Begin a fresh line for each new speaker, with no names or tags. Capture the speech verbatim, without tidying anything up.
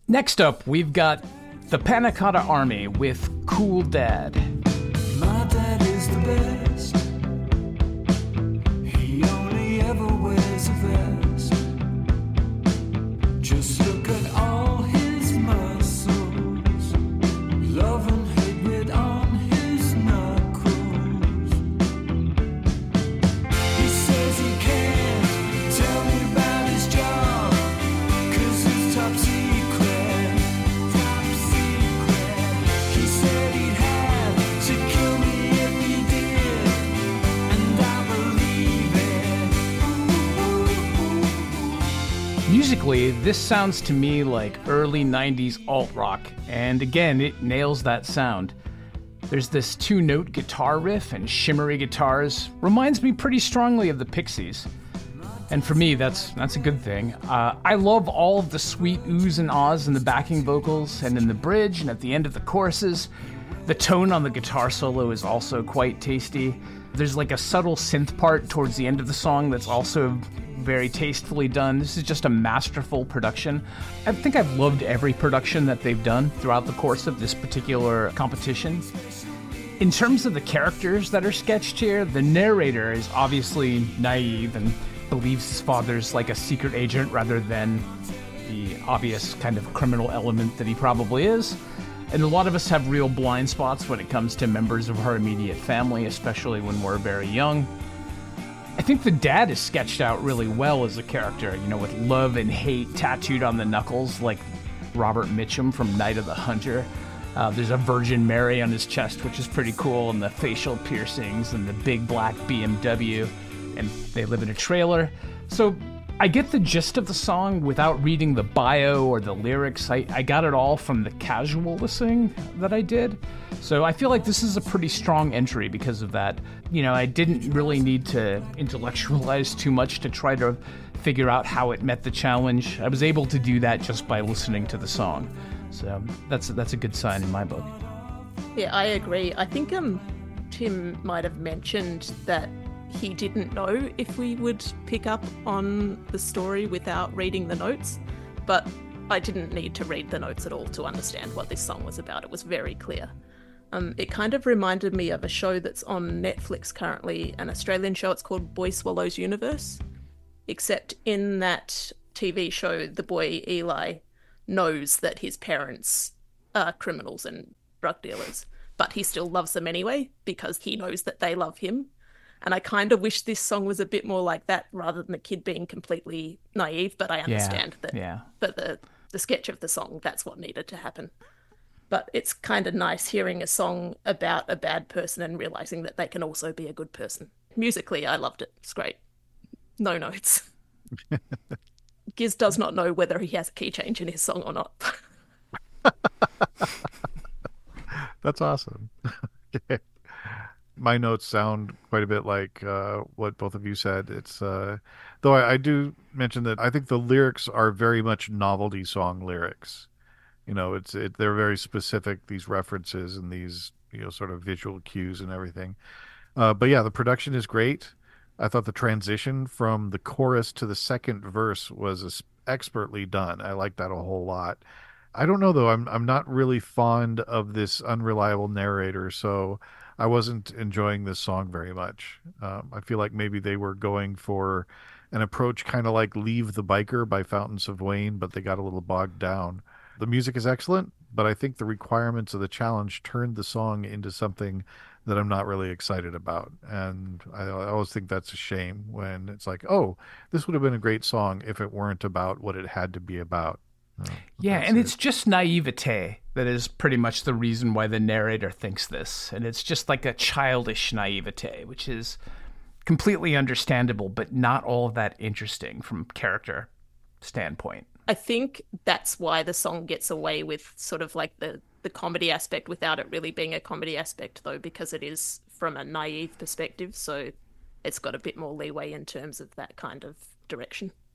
Next up, we've got the Panna Cotta Army with Cool Dad.
My dad is the best. He only ever wears a vest. Just look at all his muscles. Love and hate writ on his knuckles. He says he can't tell me about his job, 'cause it's top secret. Top secret. He said he'd have to kill me if he did, and I believe it.
Musically, this sounds to me like early nineties alt-rock, and again, it nails that sound. There's this two-note guitar riff and shimmery guitars. Reminds me pretty strongly of the Pixies. And for me, that's that's a good thing. Uh, I love all of the sweet oohs and ahs in the backing vocals and in the bridge and at the end of the choruses. The tone on the guitar solo is also quite tasty. There's like a subtle synth part towards the end of the song that's also very tastefully done. This is just a masterful production. I think I've loved every production that they've done throughout the course of this particular competition. In terms of the characters that are sketched here, the narrator is obviously naive and believes his father's like a secret agent rather than the obvious kind of criminal element that he probably is. And a lot of us have real blind spots when it comes to members of our immediate family, especially when we're very young. I think the dad is sketched out really well as a character, you know, with love and hate tattooed on the knuckles like Robert Mitchum from Night of the Hunter. Uh, there's a Virgin Mary on his chest, which is pretty cool, and the facial piercings and the big black B M W, and they live in a trailer. So I get the gist of the song without reading the bio or the lyrics. I, I got it all from the casual listening that I did. So I feel like this is a pretty strong entry because of that. You know, I didn't really need to intellectualize too much to try to figure out how it met the challenge. I was able to do that just by listening to the song. So that's that's a good sign in my book.
Yeah, I agree. I think um Tim might have mentioned that he didn't know if we would pick up on the story without reading the notes, but I didn't need to read the notes at all to understand what this song was about. It was very clear. Um, it kind of reminded me of a show that's on Netflix currently, an Australian show. It's called Boy Swallows Universe, except in that T V show, the boy Eli knows that his parents are criminals and drug dealers, but he still loves them anyway because he knows that they love him. And I kind of wish this song was a bit more like that rather than the kid being completely naive, but I understand
yeah,
that
yeah.
for the, the sketch of the song, that's what needed to happen. But it's kind of nice hearing a song about a bad person and realizing that they can also be a good person. Musically, I loved it. It's great. No notes. Giz does not know whether he has a key change in his song or not.
That's awesome. Okay. My notes sound quite a bit like uh, what both of you said. It's uh, though I, I do mention that I think the lyrics are very much novelty song lyrics. You know, it's it, they're very specific, these references and these, you know, sort of visual cues and everything. Uh, but yeah, the production is great. I thought the transition from the chorus to the second verse was expertly done. I like that a whole lot. I don't know though. I'm I'm not really fond of this unreliable narrator, so I wasn't enjoying this song very much. Um, I feel like maybe they were going for an approach kind of like Leave the Biker by Fountains of Wayne, but they got a little bogged down. The music is excellent, but I think the requirements of the challenge turned the song into something that I'm not really excited about. And I, I always think that's a shame when it's like, oh, this would have been a great song if it weren't about what it had to be about. No,
yeah, and
it.
it's just naivete that is pretty much the reason why the narrator thinks this. And it's just like a childish naivete, which is completely understandable, but not all that interesting from character standpoint.
I think that's why the song gets away with sort of like the, the comedy aspect without it really being a comedy aspect, though, because it is from a naive perspective. So it's got a bit more leeway in terms of that kind of direction.